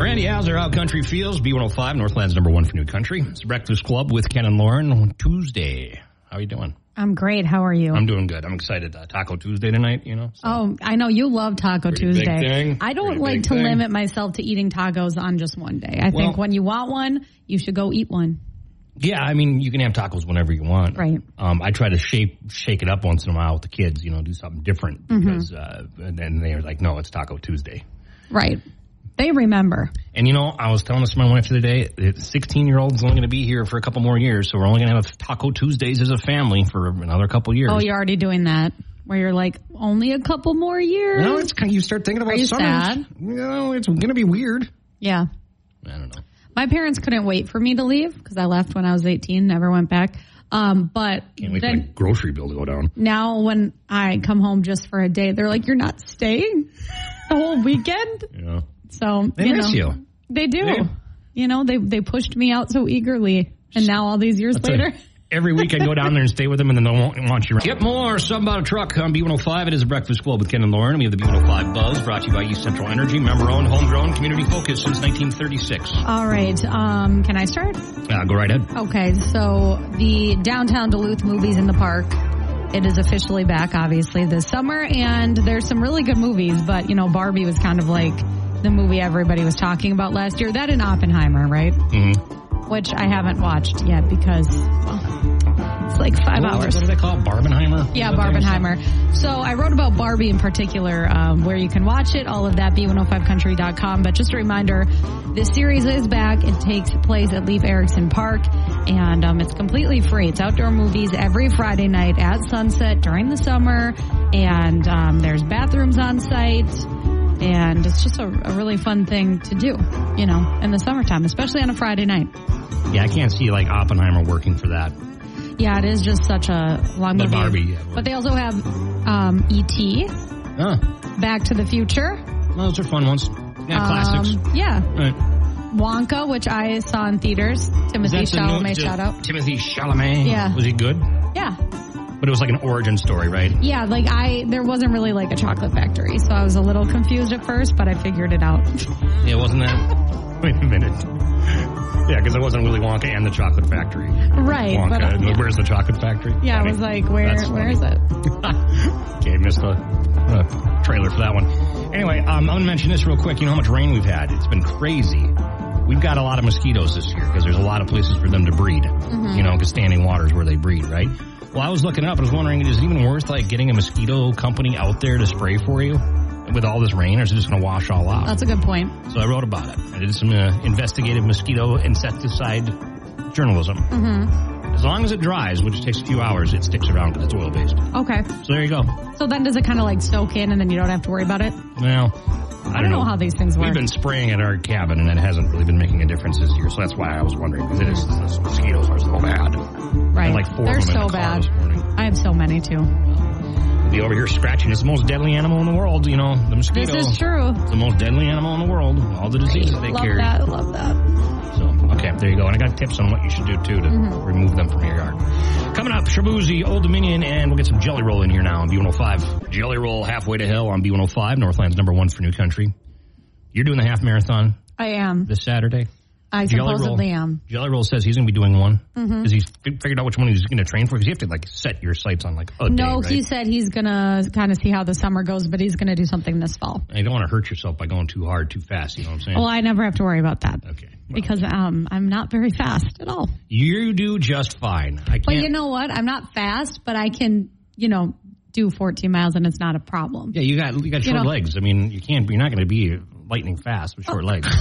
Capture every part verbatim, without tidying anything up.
Randy Hauser, How Country Feels, B one oh five, Northland's number one for New Country. It's the Breakfast Club with Ken and Lauren on Tuesday. How are you doing? I'm great. How are you? I'm doing good. I'm excited. Uh, Taco Tuesday tonight, you know. So. Oh, I know you love Taco Pretty Tuesday. Big thing. I don't Pretty like to thing. limit myself to eating tacos on just one day. I well, think when you want one, you should go eat one. Yeah, I mean, you can have tacos whenever you want. Right. Um, I try to shape, shake it up once in a while with the kids, you know, do something different because mm-hmm. uh, and then they're like, no, it's Taco Tuesday. Right. They remember. And, you know, I was telling this to my wife the other day, sixteen-year-old's only going to be here for a couple more years, so we're only going to have Taco Tuesdays as a family for another couple years. Oh, you're already doing that, where you're like, only a couple more years? No, it's kind of, you start thinking about Are you summer. sad? You know, it's going to be weird. Yeah. I don't know. My parents couldn't wait for me to leave because I left when I was eighteen, never went back. Um, but Can't wait then, for the grocery bill to go down. Now when I come home just for a day, they're like, you're not staying the whole weekend? Yeah. So, they you miss know, you. They do. They do. You know, they they pushed me out so eagerly. And now all these years That's later. A, every week I go down there and stay with them and then they won't want you. Get more. Something about a truck on B one oh five. It is a Breakfast Club with Ken and Lauren. We have the B one oh five Buzz brought to you by East Central Energy. Member-owned, homegrown, community-focused since nineteen thirty-six. All right. Um, can I start? Uh, go right ahead. Okay. So the downtown Duluth Movies in the Park. It is officially back, obviously, this summer. And there's some really good movies. But, you know, Barbie was kind of like the movie everybody was talking about last year. That and Oppenheimer, right? Mm-hmm. Which I haven't watched yet because, well, it's like five what, hours. What do they call it? Barbenheimer? Yeah, Barbenheimer. So I wrote about Barbie in particular, um, where you can watch it, all of that, B one oh five country dot com. But just a reminder, this series is back. It takes place at Leif Erikson Park, and um, it's completely free. It's outdoor movies every Friday night at sunset during the summer, and um, there's bathrooms on site. And it's just a, a really fun thing to do, you know, in the summertime, especially on a Friday night. Yeah, I can't see, like, Oppenheimer working for that. Yeah, it is just such a long The movie. Barbie, yeah. But they also have um, E T, Huh. Back to the Future. Well, those are fun ones. Yeah, classics. Um, yeah. Right. Wonka, which I saw in theaters. Timothy Is that the Chalamet, new- shout out. Timothy Chalamet. Yeah. Was he good? Yeah. But it was like an origin story, right? Yeah, like I, there wasn't really like a chocolate factory, so I was a little confused at first, but I figured it out. Yeah, wasn't that? Wait a minute. Yeah, because it wasn't Willy Wonka and the Chocolate Factory. Right. Wonka. But, uh, yeah. Where's the Chocolate Factory? Yeah, Funny. I was like, where, That's where funny. is it? Okay, missed the uh, trailer for that one. Anyway, um, I'm going to mention this real quick. You know how much rain we've had? It's been crazy. We've got a lot of mosquitoes this year because there's a lot of places for them to breed. Mm-hmm. You know, because standing water is where they breed, right? Well, I was looking up. I was wondering, is it even worth like getting a mosquito company out there to spray for you with all this rain, or is it just going to wash all out? That's a good point. So I wrote about it. I did some uh, investigative mosquito insecticide journalism. Mm-hmm. As long as it dries, which takes a few hours, it sticks around because it's oil-based. Okay. So there you go. So then does it kind of like soak in and then you don't have to worry about it? Well, I, I don't know. know how these things work. We've been spraying at our cabin, and it hasn't really been making a difference this year. So that's why I was wondering, because it is, the mosquitoes are so bad. Right. And like four They're of them in so the car bad. this morning. I have so many too. Be over here scratching. It's the most deadly animal in the world, you know, the mosquito. This is true. It's the most deadly animal in the world. All the diseases they love carry. That, love that. So, okay, there you go. And I got tips on what you should do, too, to mm-hmm. remove them from your yard. Coming up, Shabuzi, Old Dominion, and we'll get some Jelly Roll in here now on B one oh five. Jelly Roll, Halfway to Hell on B one oh five, Northland's number one for New Country. You're doing the half marathon I am. this Saturday. I Jelly supposedly Roll, am. Jelly Roll says he's going to be doing one. Because mm-hmm. he's figured out which one he's going to train for. Because you have to, like, set your sights on, like, a no, day, right? he said he's going to kind of see how the summer goes, but he's going to do something this fall. And you don't want to hurt yourself by going too hard, too fast, you know what I'm saying? Well, I never have to worry about that. Okay. Well, because um, I'm not very fast at all. You do just fine. I can't. But you know what? I'm not fast, but I can, you know, do fourteen miles and it's not a problem. Yeah, you got you got short you know, legs. I mean, you can't. You're not going to be lightning fast with short oh, legs.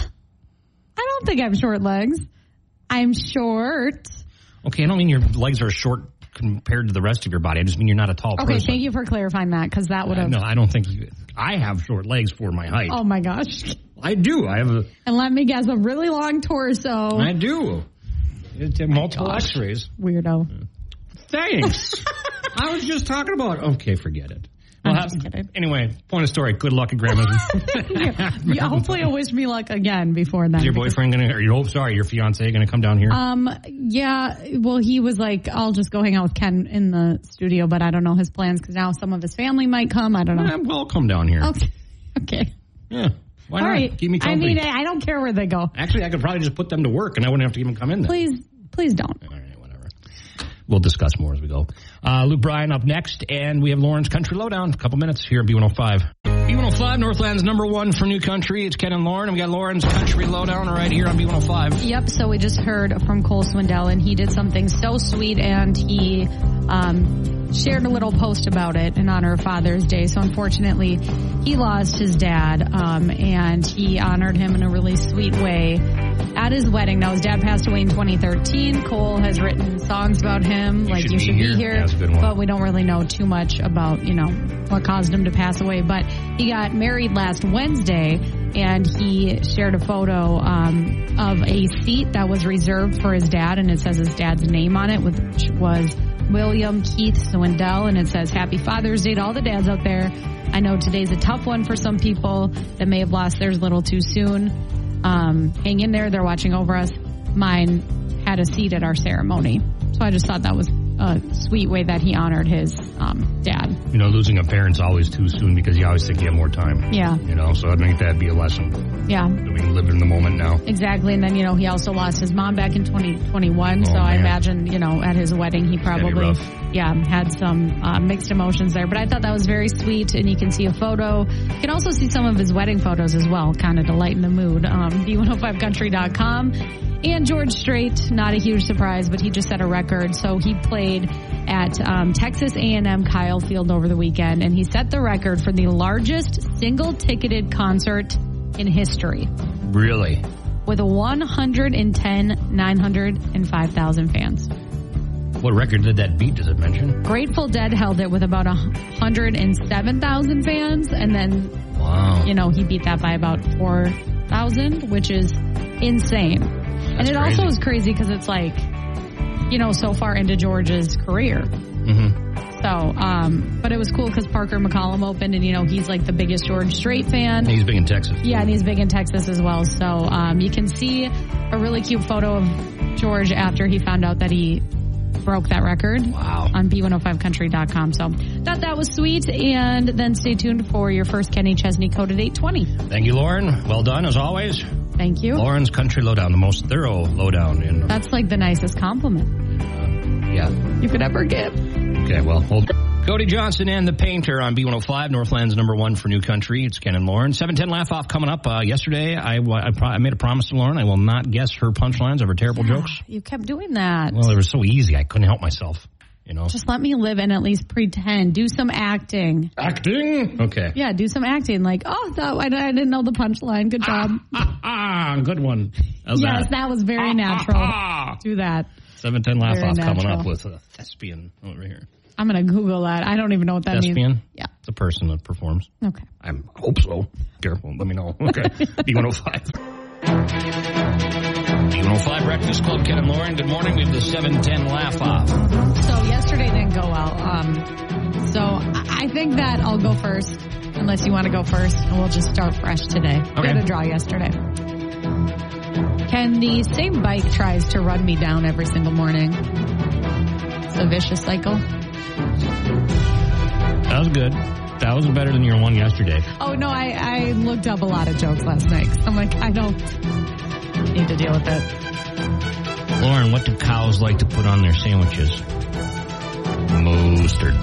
I don't think I have short legs. I'm short. Okay, I don't mean your legs are short compared to the rest of your body. I just mean you're not a tall okay, person. Okay, thank you for clarifying that because that would have. Uh, no, I don't think you. I have short legs for my height. Oh my gosh. I do. I have a. And let me guess, a really long torso. I do. It's multiple gosh. X-rays. Weirdo. Thanks. I was just talking about. Okay, forget it. I'm Well, just kidding. Anyway, point of story. Good luck at Grandma's. yeah, yeah, hopefully you'll wish me luck again before then. Is your boyfriend going to, or your, oh, sorry, your fiance going to come down here? Um, yeah, well, he was like, I'll just go hang out with Ken in the studio, but I don't know his plans because now some of his family might come. I don't know. Yeah, well, come down here. Okay. Okay. Yeah. Why All not? right. Keep me company. I mean, I don't care where they go. Actually, I could probably just put them to work, and I wouldn't have to even come in there. Please, please don't. All right, whatever. We'll discuss more as we go. Uh, Luke Bryan up next, and we have Lauren's Country Lowdown. A couple minutes here at B one oh five. B one oh five, Northland's number one for new country. It's Ken and Lauren, and we got Lauren's Country Lowdown right here on B one oh five. Yep, so we just heard from Cole Swindell, and he did something so sweet, and he um, shared a little post about it in honor of Father's Day. So unfortunately, he lost his dad, um, and he honored him in a really sweet way at his wedding. Now, his dad passed away in twenty thirteen. Cole has written songs about him, You like Should You Be Should Here. Be Here, Yeah, that's a good one. but we don't really know too much about, you know, what caused him to pass away. But he got married last Wednesday, and he shared a photo um, of a seat that was reserved for his dad, and it says his dad's name on it, which was William Keith Swindell, and it says, Happy Father's Day to all the dads out there. I know today's a tough one for some people that may have lost theirs a little too soon. Um, hang in there. They're watching over us. Mine had a seat at our ceremony. So I just thought that was a sweet way that he honored his um, dad. You know, losing a parent's always too soon because you always think you have more time. Yeah. You know, so I'd make that be a lesson. Yeah. That we can live in the moment now. Exactly. And then, you know, he also lost his mom back in twenty twenty-one. Oh, so I man. imagine, you know, at his wedding, he gotta be probably, rough. yeah, had some uh, mixed emotions there. But I thought that was very sweet. And you can see a photo. You can also see some of his wedding photos as well, kind of to lighten the mood. Um, B one oh five country dot com. And George Strait, not a huge surprise, but he just set a record. So he played at um, Texas A and M Kyle Field over the weekend, and he set the record for the largest single-ticketed concert in history Really? with one hundred ten, nine hundred five thousand fans. What record did that beat? Does it mention? Grateful Dead held it with about one hundred seven thousand fans, and then, Wow. you know, he beat that by about four thousand, which is insane. And it crazy. also is crazy because it's like, you know, so far into George's career. Mm-hmm. So, um, but it was cool because Parker McCollum opened, and, you know, he's like the biggest George Strait fan. He's big in Texas. Yeah, and he's big in Texas as well. So um, you can see a really cute photo of George after he found out that he broke that record. Wow. On B one oh five country dot com. So thought that was sweet. And then stay tuned for your first Kenny Chesney Coded eight twenty. Thank you, Lauren. Well done, as always. Thank you. Lauren's Country Lowdown, the most thorough lowdown in... That's like the nicest compliment Uh, yeah. you could ever give. Okay, well, hold. Cody Johnson and the Painter on B one oh five, Northland's number one for new country. It's Ken and Lauren. seven ten Laugh Off coming up. Uh, yesterday, I, I, I made a promise to Lauren. I will not guess her punchlines of her terrible jokes. You kept doing that. Well, they were so easy, I couldn't help myself. You know? Just let me live and at least pretend. Do some acting. Acting? Okay. Yeah, do some acting. Like, oh, that, I, I didn't know the punchline. Good job. Ah, ah, good one. How's yes, that? that was very Ah, natural. ah, ah. Do that. seven ten Laugh Very Off coming natural. up with a thespian over here. I'm going to Google that. I don't even know what that Thespian? means. Yeah. It's a person that performs. Okay. I hope so. Careful, let me know. Okay. B one oh five. B one oh five Breakfast Club, Ken and Lauren. Good morning. We have the seven ten Laugh Off. So yesterday didn't go well. Um, so I I think that I'll go first, unless you want to go first, and we'll just start fresh today. We had a draw yesterday. Ken, the same bike tries to run me down every single morning. It's a vicious cycle. That was good. That was better than your one yesterday. Oh, no, I, I looked up a lot of jokes last night. 'Cause I'm like, I don't need to deal with it. Lauren, what do cows like to put on their sandwiches? Mustard.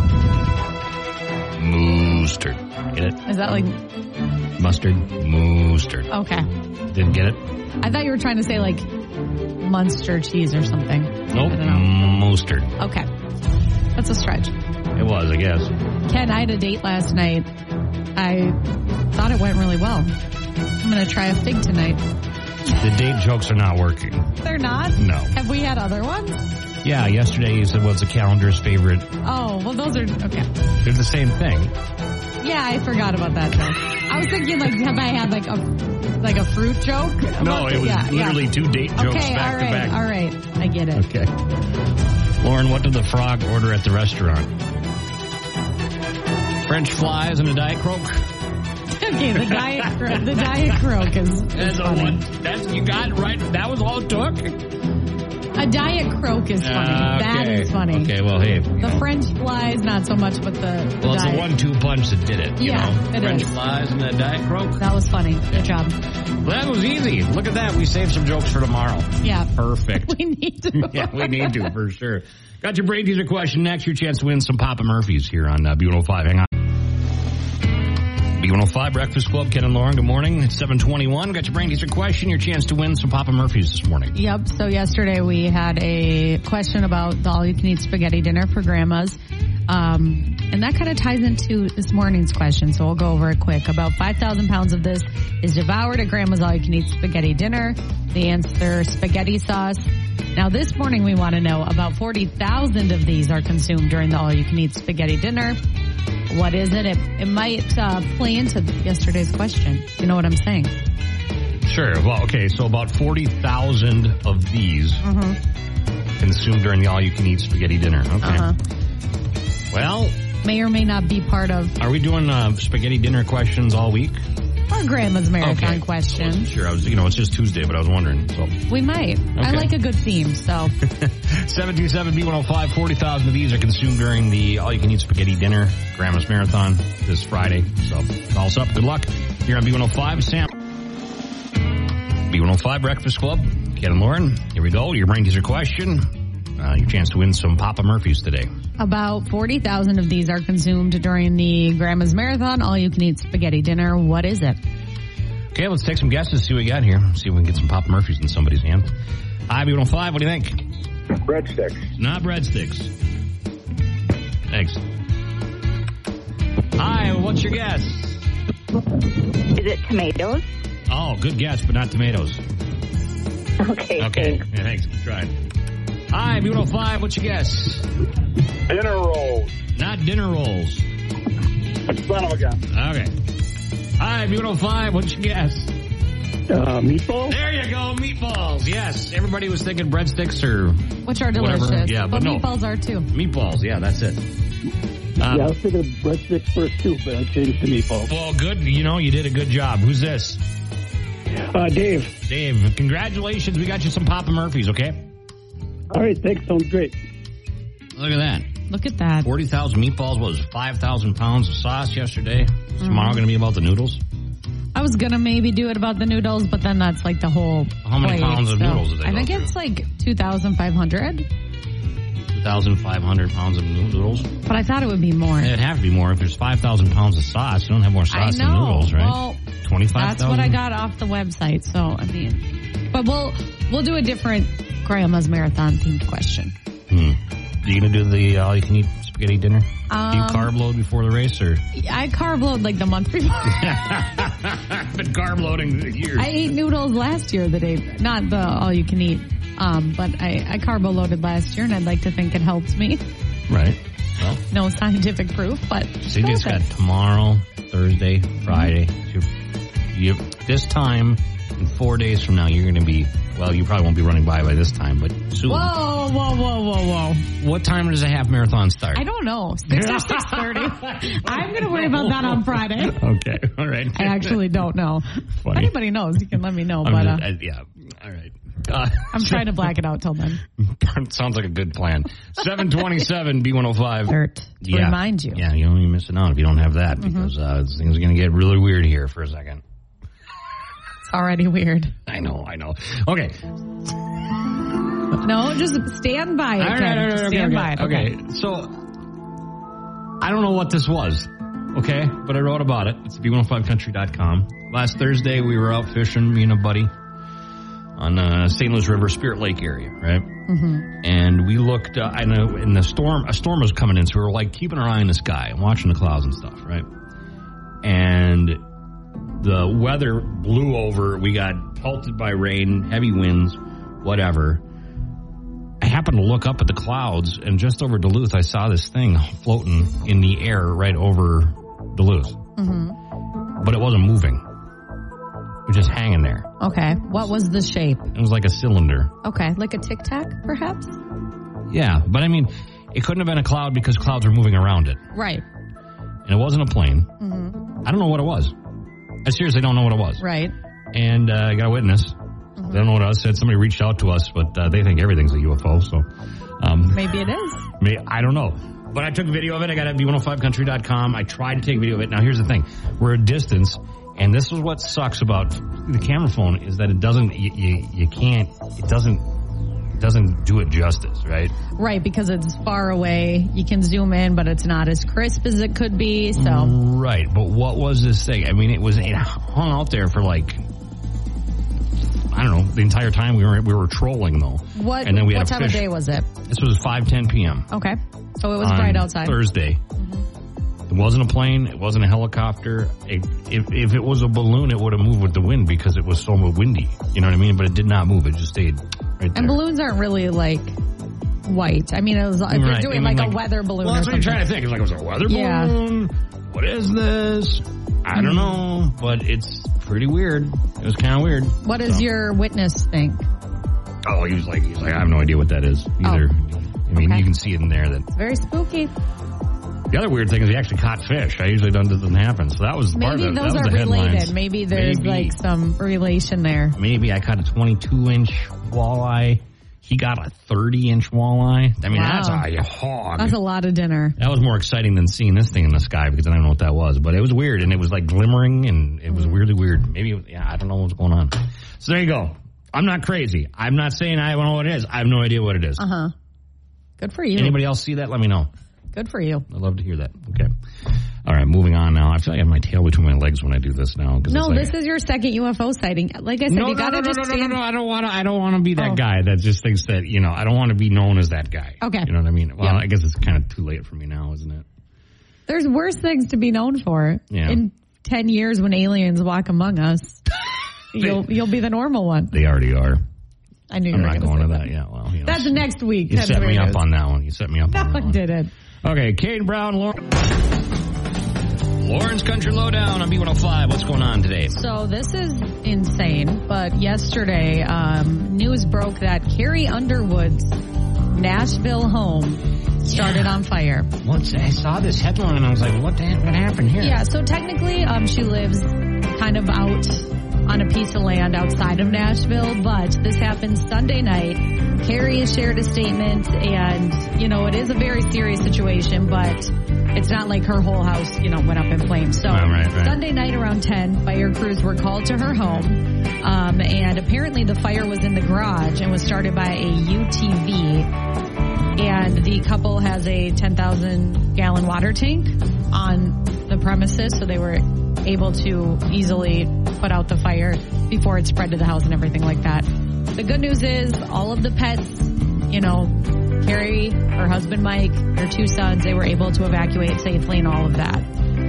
Mustard. Get it? Is that like, Mustard. Mustard. okay. Didn't get it? I thought you were trying to say like Munster cheese or something. Nope. I don't know. Mustard. Okay. That's a stretch. It was, I guess. Ken, I had a date last night. I thought it went really well. I'm going to try a fig tonight. The date jokes are not working. They're not? No. Have we had other ones? Yeah, yesterday you said what's the calendar's favorite. Oh, well, those are, okay. They're the same thing. Yeah, I forgot about that joke. I was thinking, like, have I had, like, a like a fruit joke? No, it was Yeah, literally yeah. two date jokes Okay, back all to right, back. all right. I get it. Okay. Lauren, what did the frog order at the restaurant? French fries and a Diet Coke. Okay, the Diet, Cro- the Diet Coke is, is That's the funny. one. That's, you got it right. That was all it took? A Diet Coke is funny. Uh, okay. That is funny. Okay, well, hey. The know. French fries, not so much, but the, the Well, it's diet. the one two punch that did it. You yeah, know? it French is. fries and the Diet Coke. That was funny. Good job. Well, that was easy. Look at that. We saved some jokes for tomorrow. Yeah. Perfect. We need to. Yeah, we need to, for sure. Got your brain teaser question next. Your chance to win some Papa Murphy's here on uh, B one oh five. Hang on. B one oh five Breakfast Club, Ken and Lauren, good morning. It's seven twenty-one. Got your brain teaser question. Your chance to win some Papa Murphy's this morning. Yep. So yesterday we had a question about the all-you-can-eat spaghetti dinner for grandmas. Um, and that kind of ties into this morning's question, so we'll go over it quick. About five thousand pounds of this is devoured at grandma's all-you-can-eat spaghetti dinner. The answer, spaghetti sauce. Now, this morning we want to know about forty thousand of these are consumed during the all-you-can-eat spaghetti dinner. What is it? It, it might uh, play into yesterday's question. You know what I'm saying? Sure. Well, okay, so about forty thousand of these Mm-hmm. consumed during the all-you-can-eat spaghetti dinner. Okay. Uh-huh. Well, may or may not be part of are we doing uh, spaghetti dinner questions all week? our grandma's marathon Okay. question. I wasn't sure. I was, you know, it's just Tuesday, but I was wondering. So We might. I Okay. like a good theme, so. seven two seven B one oh five, forty thousand of these are consumed during the all-you-can-eat spaghetti dinner, Grandma's Marathon, this Friday. So call us up. Good luck. Here on B one oh five, Sam. B one oh five Breakfast Club, Ken and Lauren. Here we go. Your brain teaser question. Uh, your chance to win some Papa Murphy's today. About forty thousand of these are consumed during the Grandma's Marathon all-you-can-eat spaghetti dinner. What is it? Okay, let's take some guesses, see what we got here. See if we can get some Papa Murphy's in somebody's hand. Hi, B one oh five. What do you think? Breadsticks. Not breadsticks. Thanks. Hi, what's your guess? Is it tomatoes? Oh, good guess, but not tomatoes. Okay. Okay, Thanks. yeah, thanks. Good try. Hi, B one oh five. What's your guess? Dinner rolls. Not dinner rolls. Son of a gun. Okay. Hi, B one oh five. What's your guess? Uh, meatballs? There you go, meatballs. Yes, everybody was thinking breadsticks or Which are Whatever, delicious. yeah, but no. meatballs are too. meatballs. Yeah, that's it. Um, yeah, I was thinking of breadsticks first too, but I changed to meatballs. Well, good. You know, you did a good job. Who's this? Uh, Dave. Dave, congratulations. We got you some Papa Murphy's, okay? All right, thanks. Sounds great. Look at that. Look at that. forty thousand meatballs. What was it, five thousand pounds of sauce yesterday? Tomorrow going to be about the noodles? I was going to maybe do it about the noodles, but then that's like the whole How many plate, pounds of so noodles did they I go think through? it's like two thousand five hundred, two thousand five hundred pounds of noodles? but I thought it would be more. It'd have to be more. If there's five thousand pounds of sauce, you don't have more I sauce know. than noodles, right? Well, twenty-five thousand? that's what I got off the website, so I mean, but we'll we'll do a different Grandma's Marathon themed question. Hmm. Are you going to do the uh, all-you-can-eat spaghetti dinner? Um, do you carb load before the race, or? I carb load like the month before. I've been carb loading for years. I ate noodles last year, the day, not the all you can eat, um, but I, I carbo loaded last year, and I'd like to think it helped me. Right. Well, No scientific proof, but C J's got tomorrow, Thursday, Friday. Mm-hmm. You, you, this time, in four days from now, you're going to be, well, you probably won't be running by by this time, but soon. Whoa, whoa, whoa, whoa, whoa! What time does a half marathon start? I don't know, six or six thirty. I'm going to worry about that on Friday. Okay, all right. I actually don't know. Funny. If anybody knows, you can let me know. I'm But just- uh, I- yeah, all right. Uh, I'm trying to black it out till then. Sounds like a good plan. seven twenty-seven B one oh five. Alert to Yeah. remind you. Yeah, you're only missing out if you don't have that, Mm-hmm. because uh, things are going to get really weird here for a second. It's already weird. I know, I know. Okay. No, just stand by it. All right, Ken. all right, Just okay, stand okay, by it. okay. So, I don't know what this was, okay? But I wrote about it. It's B one oh five country dot com. Last Thursday, we were out fishing, me and a buddy, on uh, Saint Louis River, Spirit Lake area, right? Mm-hmm. And we looked, uh, I know, in the storm, a storm was coming in, so we were like keeping our eye on the sky and watching the clouds and stuff, right? And the weather blew over. We got pelted by rain, heavy winds, whatever. I happened to look up at the clouds, and just over Duluth, I saw this thing floating in the air right over Duluth. Mm-hmm. But it wasn't moving. It was just hanging there. Okay. What was the shape? It was like a cylinder. Okay. Like a Tic Tac, perhaps? Yeah, but I mean, it couldn't have been a cloud because clouds were moving around it. Right. And it wasn't a plane. Mm-hmm. I don't know what it was. I seriously don't know what it was. Right. And uh, I got a witness. I don't know what else said. Somebody reached out to us, but uh, they think everything's a U F O. So um, maybe it is. May, I don't know. But I took a video of it. I got it at B one oh five country dot com. I tried to take a video of it. Now, here's the thing. We're at distance, and this is what sucks about the camera phone is that it doesn't, you, you, you can't, it doesn't, it doesn't do it justice, right? Right, because it's far away. You can zoom in, but it's not as crisp as it could be, so. Right, but what was this thing? I mean, it was, it hung out there for like, I don't know, the entire time we were we were trolling, though. What, and then we what had time of day was it? This was five ten p.m. Okay. So it was bright outside. Thursday. Mm-hmm. It wasn't a plane. It wasn't a helicopter. It, if, if it was a balloon, it would have moved with the wind because it was so windy. You know what I mean? But it did not move. It just stayed right there. And balloons aren't really like white. I mean, it was, if right. you're doing I mean, like, like a weather balloon well, that's or what something. you're trying to think. It's like, was it a weather yeah. balloon? What is this? I don't know, but it's pretty weird. It was kind of weird. What does so. your witness think? Oh, he was like, he's like, I have no idea what that is either. Oh. I mean, okay. you can see it in there. That it's very spooky. The other weird thing is he actually caught fish. I usually don't, doesn't happen. So that was Maybe part of it. those that was are the related. headlines. Maybe there's Maybe. like some relation there. Maybe I caught a twenty-two inch walleye. He got a thirty inch walleye. I mean, wow. that's a hog. That's a lot of dinner. That was more exciting than seeing this thing in the sky because I don't know what that was. But it was weird, and it was like glimmering, and it was mm. weirdly weird. Maybe, it, yeah, I don't know what's going on. So there you go. I'm not crazy. I'm not saying I don't know what it is. I have no idea what it is. Uh-huh. Good for you. Anybody else see that? Let me know. Good for you. I'd love to hear that. Okay. All right, moving on now. I feel like I have my tail between my legs when I do this now. No, like, this is your second U F O sighting. Like I said, no, you no, gotta no, just no, no, stand... no, no, I don't want to. I don't want to be that oh. guy that just thinks that you know. I don't want to be known as that guy. Okay. You know what I mean? Well, yep. I guess it's kind of too late for me now, isn't it? There's worse things to be known for. Yeah. In ten years, when aliens walk among us, you'll you'll be the normal one. They already are. I knew you I'm were not gonna going to say that yet. Well, you know, that's next week. You set me up news. on that one. You set me up no, on that I one. didn't. Okay, Kane Brown, Lauren. Lauren's Country Lowdown on B one oh five. What's going on today? So this is insane, but yesterday um, news broke that Carrie Underwood's Nashville home started yeah. on fire. Once I saw this headline and I was like, what the heck, what happened here? Yeah, so technically um, she lives kind of out on a piece of land outside of Nashville, but this happened Sunday night. Carrie has shared a statement, and, you know, it is a very serious situation, but it's not like her whole house, you know, went up in flames. So right, right, right. Sunday night around ten, fire crews were called to her home, um, and apparently the fire was in the garage and was started by a U T V. And the couple has a ten thousand gallon water tank on the premises, so they were able to easily put out the fire before it spread to the house and everything like that. The good news is all of the pets, you know, Carrie, her husband Mike, their two sons, they were able to evacuate safely and all of that.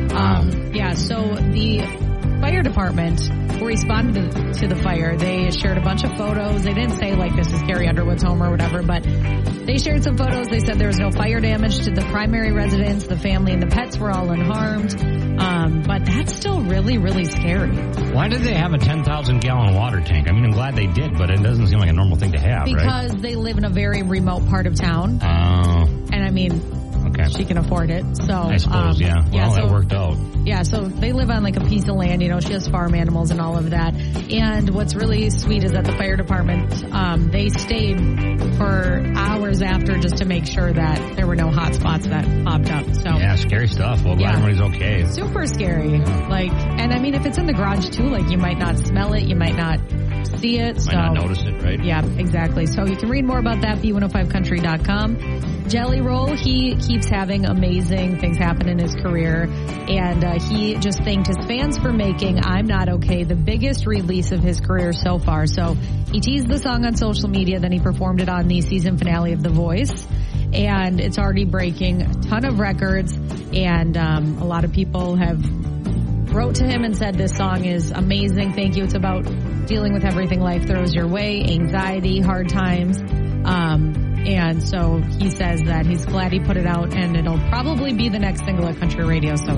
Um, yeah, so the fire department who responded to, to the fire, they shared a bunch of photos. They didn't say like this is Carrie Underwood's home or whatever, but they shared some photos. They said there was no fire damage to the primary residence. The family and the pets were all unharmed. Um, but that's still really, really scary. Why did they have a ten thousand gallon water tank? I mean, I'm glad they did, but it doesn't seem like a normal thing to have, because right? Because they live in a very remote part of town. Oh. Uh, and I mean, okay. she can afford it. So I suppose, um, yeah. Well, yeah, so, that worked out. Yeah, so they live on like a piece of land. You know, she has farm animals and all of that. And what's really sweet is that the fire department, um, they stayed for hours after just to make sure that there were no hot spots that popped up. So yeah, scary stuff. Well, glad yeah. everybody's okay. Super scary. Like, and I mean, if it's in the garage too, like you might not smell it, you might not see it. Might so, not notice it, right? Yeah, exactly. So you can read more about that, B one oh five country dot com. Jelly Roll, he keeps having amazing things happen in his career, and uh, he just thanked his fans for making I'm Not Okay the biggest release of his career so far. So he teased the song on social media, then he performed it on the season finale of The Voice, and it's already breaking a ton of records, and um, a lot of people have wrote to him and said this song is amazing, thank you. It's about dealing with everything life throws your way, anxiety, hard times. Um, and so he says that he's glad he put it out, and it'll probably be the next single at country radio. So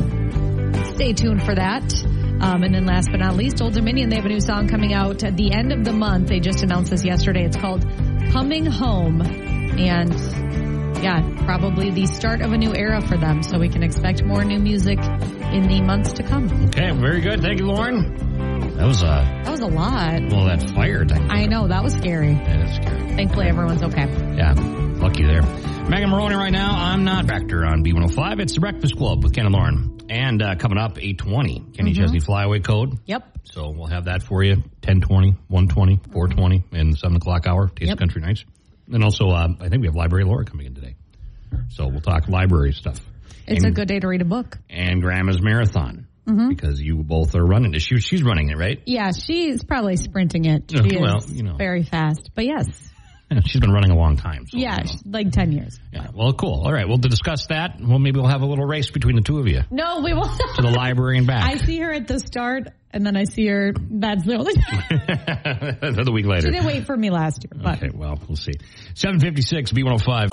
stay tuned for that. Um, and then last but not least, Old Dominion, they have a new song coming out at the end of the month. They just announced this yesterday. It's called Coming Home. And yeah, probably the start of a new era for them. So we can expect more new music in the months to come. Okay, very good. Thank you, Lauren. that was a... That was a lot. Well, that fire thing. I know. That was scary. Yeah, that's scary. Thankfully, everyone's okay. Yeah, lucky there. Megan Maroney right now. I'm not Vector on B one oh five. It's the Breakfast Club with Ken and Lauren. And uh, coming up, eight twenty, Kenny mm-hmm. Chesney Flyaway Code. Yep. So we'll have that for you, ten twenty, one twenty, four twenty, and seven o'clock hour, Taste yep. of Country Nights. And also, uh, I think we have Library Laura coming in today. So we'll talk library stuff. It's and, a good day to read a book. And Grandma's Marathon. Mm-hmm. Because you both are running it. She, she's running it, right? Yeah, she's probably sprinting it. She well, is you know. very fast. But yes. She's been running a long time. So, yeah, you know. like ten years. Yeah, well, cool. All right, well, to discuss that, well, maybe we'll have a little race between the two of you. No, we won't. To the library and back. I see her at the start, and then I see her, that's the only time. Another week later. She didn't wait for me last year. But. Okay, well, we'll see. seven fifty-six, B one oh five.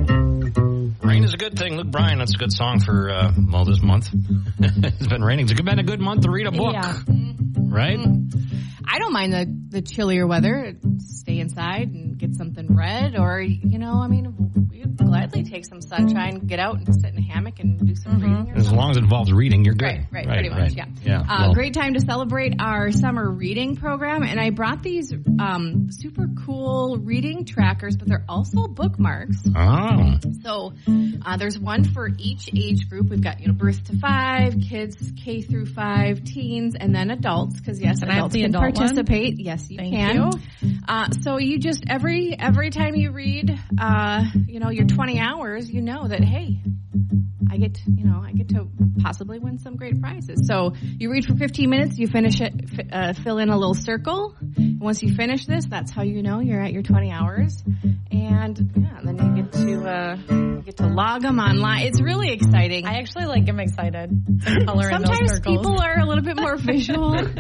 Rain is a good thing. Luke Bryan, that's a good song for, uh, well, this month. It's been raining. It's been a good month to read a book. Yeah. Right? I don't mind the, the chillier weather. Stay inside and get something read, or, you know, I mean, we'd gladly take some sunshine, get out and sit in a hammock and do some mm-hmm. reading. Or as long as it involves reading, you're good. Right, right, right pretty right. much, yeah. yeah uh, well. Great time to celebrate our summer reading program, and I brought these um, super cool reading trackers, but they're also bookmarks. Oh. So uh, there's one for each age group. We've got, you know, birth to five, kids K through five, teens, and then adults, because yes, can adults can adult participate. One? Yes, you Thank can. You. Uh, so you just, every every time you read, uh, you know, your twenty hours, you know that, hey, I get, to, you know, I get to possibly win some great prizes. So you read for fifteen minutes, you finish it, f- uh, fill in a little circle. Once you finish this, that's how you know you're at your twenty hours. And yeah, then you get to uh, you get to log them online. It's really exciting. I actually like am excited. Color Sometimes in those circles. people are a little bit more visual. You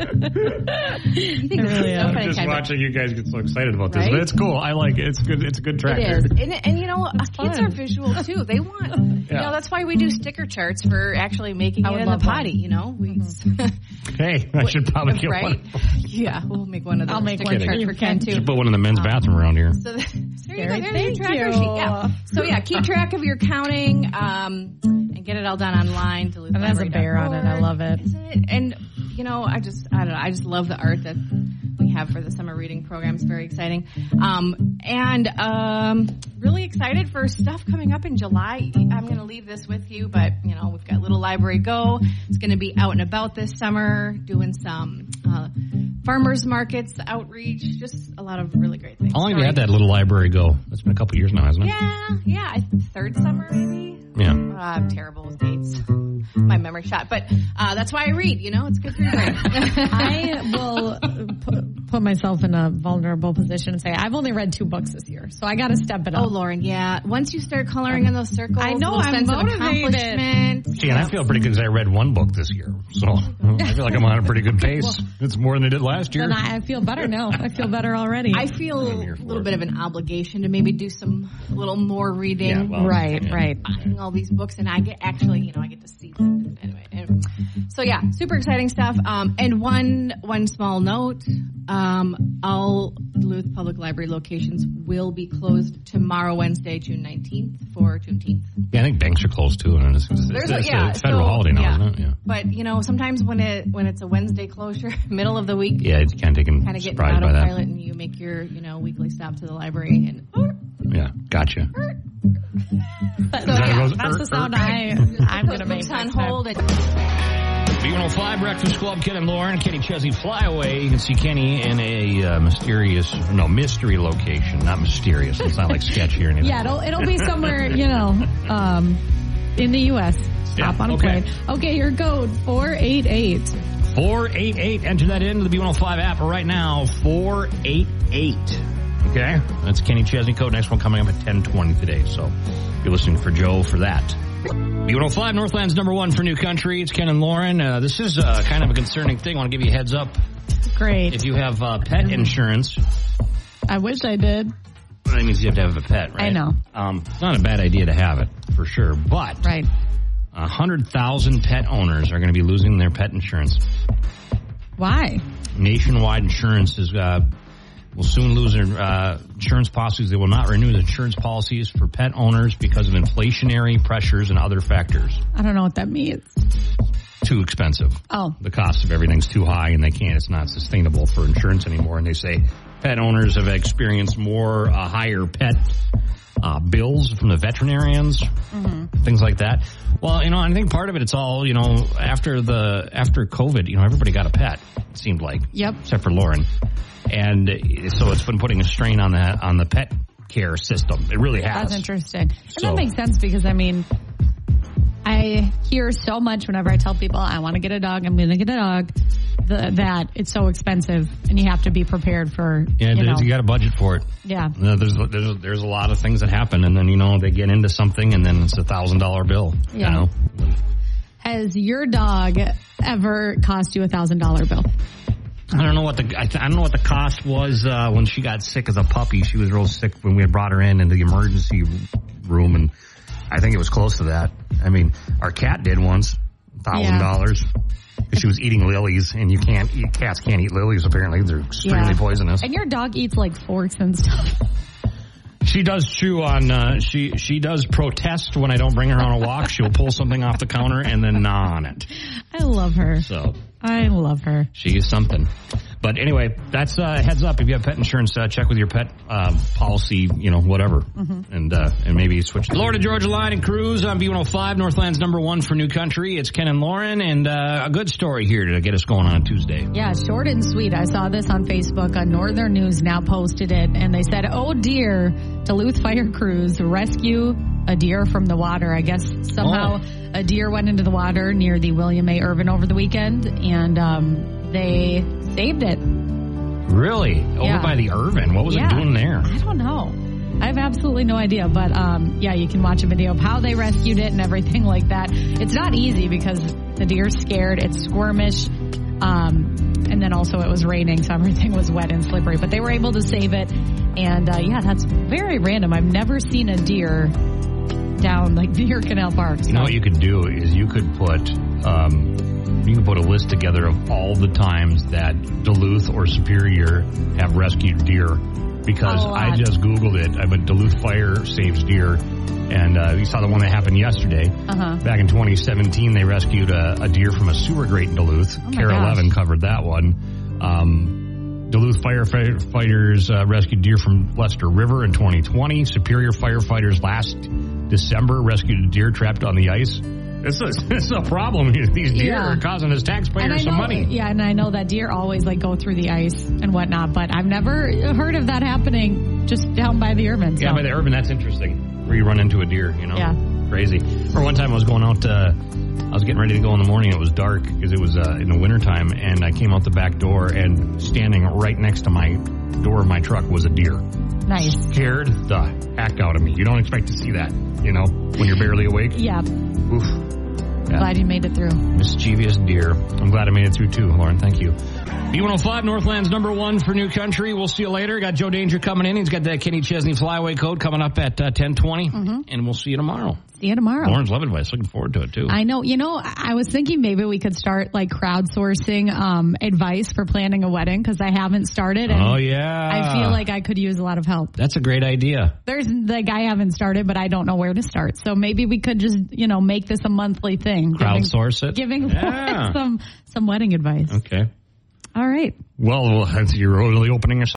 think this really is so is. funny, Just Ken, watching you guys get so excited about this, right? but it's cool. I like it. It's good. It's a good tracker. It is, and, and you know, uh, kids fun. are visual too. They want, yeah. you know, that's why we do sticker charts for actually making I it would in the love potty. one. You know, we. Mm-hmm. Hey, I should probably get right? one. Yeah, we'll make one of those I'll make sticker one charts for Ken too. Should put one in the men's bathroom around here. So the, there you go. There's Thank your tracker you. sheet. Yeah. So yeah, keep track of your counting um, and get it all done online. And there's a bear on it. I love it. Isn't it? And you know, I just I don't know. I just love the art that we have for the summer reading program. It's very exciting. Um, and um, really excited for stuff coming up in July. I'm going to leave this with you, but you know, we've got Little Library Go. It's going to be out and about this summer, doing some uh, farmers markets outreach. Just a lot of really great things. How long have you had that Little Library Go? It's been a couple years now, hasn't it? Yeah, yeah. Third summer, maybe. Yeah. Uh, I'm terrible with dates. My memory shot. But uh, that's why I read, you know. It's good for your brain. I will put, put myself in a vulnerable position and say I've only read two books this year, so I got to step it up. Oh, Lauren, yeah. Once you start coloring in those circles, I know, a I'm sense motivated. of accomplishment. See, and I feel pretty good because I read one book this year. So I feel like I'm on a pretty good pace. Well, it's more than I did last year. Then I feel better now. I feel better already. I feel a little bit of an obligation to maybe do some a little more reading. Yeah, well, right, yeah. right. Buying all these books, and I get actually, you know, I get to see them. Anyway, and so yeah, super exciting stuff. Um, and one one small note: um, all Duluth Public Library locations will be closed tomorrow, Wednesday, June nineteenth, for Juneteenth. Yeah, I think banks are closed too, and it's, it's, There's it's, a, yeah, it's a federal so, holiday now, yeah. isn't it? Yeah. But you know, sometimes when it when it's a Wednesday closure, middle of the week, Yeah, you can't take him kind of get surprised by that. autopilot, and you make your you know weekly stop to the library and. Yeah, gotcha. But, Is that yeah, goes, that's er, the sound er. I, I'm going to make Books on next time. hold. And- B one oh five Breakfast Club, Ken and Lauren, Kenny Chesney Flyaway. You can see Kenny in a uh, mysterious, no, mystery location. Not mysterious. It's not like sketchy or anything. Yeah, it'll, it'll be somewhere, you know, um, in the U S Stop Yeah, on a okay. plane. Okay, your code, four eight eight. four eight eight. Enter that into the B one oh five app right now. four eight eight. Okay? That's Kenny Chesney code. Next one coming up at ten twenty today. So you're listening for Joe for that. B one oh five, Northland's number one for New Country. It's Ken and Lauren. Uh, this is uh, kind of a concerning thing. I want to give you a heads up. Great. If you have uh, pet insurance, I wish I did. that means you have to have a pet, right? I know. Um, it's not a bad idea to have it, for sure. But Right. one hundred thousand pet owners are going to be losing their pet insurance. Why? Nationwide Insurance is uh, will soon lose their uh, insurance policies. They will not renew the insurance policies for pet owners because of inflationary pressures and other factors. I don't know what that means. Too expensive. Oh. The cost of everything's too high, and they can't. It's not sustainable for insurance anymore. And they say pet owners have experienced more uh, higher pet uh, bills from the veterinarians, mm-hmm. things like that. Well, you know, I think part of it, it's all, you know, after the after COVID, you know, everybody got a pet. It seemed like. Yep. Except for Lauren, and so it's been putting a strain on the on the pet care system. It really has. That's interesting, and so, that makes sense because I mean, I hear so much whenever I tell people I want to get a dog, I'm going to get a dog, the, that it's so expensive and you have to be prepared for. Yeah, you, know. you got a budget for it. Yeah. Uh, there's there's there's a lot of things that happen, and then you know they get into something, and then it's a thousand dollar bill. Yeah. You know. Has your dog ever cost you a thousand dollar bill? I don't know what the I, I don't know what the cost was uh, when she got sick as a puppy. She was real sick when we had brought her in into the emergency room, and I think it was close to that. I mean, our cat did once, thousand dollars. She was eating lilies, and you can't eat, cats can't eat lilies, apparently. They're extremely yeah. poisonous. And your dog eats, like, forks and stuff. She does chew on, uh, she, she does protest when I don't bring her on a walk. She'll pull something off the counter and then gnaw on it. I love her. So. I love her. She is something. But anyway, that's uh, heads up. If you have pet insurance, uh, check with your pet uh, policy, you know, whatever. Mm-hmm. And uh, and maybe switch. Florida Georgia Line and Cruise on B one oh five, Northland's number one for New Country. It's Ken and Lauren, and uh, a good story here to get us going on Tuesday. Yeah, short and sweet. I saw this on Facebook. On Northern News now posted it, and they said, oh dear, Duluth Fire Crews rescue a deer from the water. I guess somehow oh. a deer went into the water near the William A. Irvin over the weekend, and um, they saved it. Really? Over yeah. by the Irvin? What was yeah. it doing there? I don't know. I have absolutely no idea. But, um, yeah, you can watch a video of how they rescued it and everything like that. It's not easy because the deer's scared. It's squirmish. Um, and then also it was raining, so everything was wet and slippery. But they were able to save it. And, uh, yeah, that's very random. I've never seen a deer down, like, Deer Canal Park. So. You know what you could do is you could put... Um, You can put a list together of all the times that Duluth or Superior have rescued deer, because I just Googled it. I went Duluth Fire saves deer, and uh, you saw the one that happened yesterday. Uh-huh. Back in twenty seventeen, they rescued a, a deer from a sewer grate in Duluth. Oh Care eleven covered that one. Um, Duluth firefighters uh, rescued deer from Lester River in twenty twenty. Superior firefighters last December rescued a deer trapped on the ice. It's a, it's a problem. These deer yeah. are causing us taxpayers some know, money. Yeah, and I know that deer always like go through the ice and whatnot, but I've never heard of that happening just down by the Irvin. So. Yeah, by the Irvin, that's interesting. Where you run into a deer, you know. Yeah. Crazy. For one time I was going out, uh, I was getting ready to go in the morning. It was dark because it was uh, in the wintertime, and I came out the back door, and standing right next to my door of my truck was a deer. Nice. Scared the heck out of me. You don't expect to see that, you know, when you're barely awake. Yeah. Oof. Yeah. Glad you made it through. Mischievous deer. I'm glad I made it through too, Lauren. Thank you. B one oh five, Northland's number one for New Country. We'll see you later. Got Joe Danger coming in. He's got that Kenny Chesney flyaway code coming up at uh, ten twenty, mm-hmm. and we'll see you tomorrow. See you tomorrow. Lauren's loving advice. Looking forward to it, too. I know. You know, I was thinking maybe we could start, like, crowdsourcing um, advice for planning a wedding, because I haven't started. And oh, yeah. I feel like I could use a lot of help. That's a great idea. There's, like, I haven't started, but I don't know where to start. So maybe we could just, you know, make this a monthly thing. Crowdsource giving, it? Giving yeah. some, some wedding advice. Okay. All right. Well, you're really opening us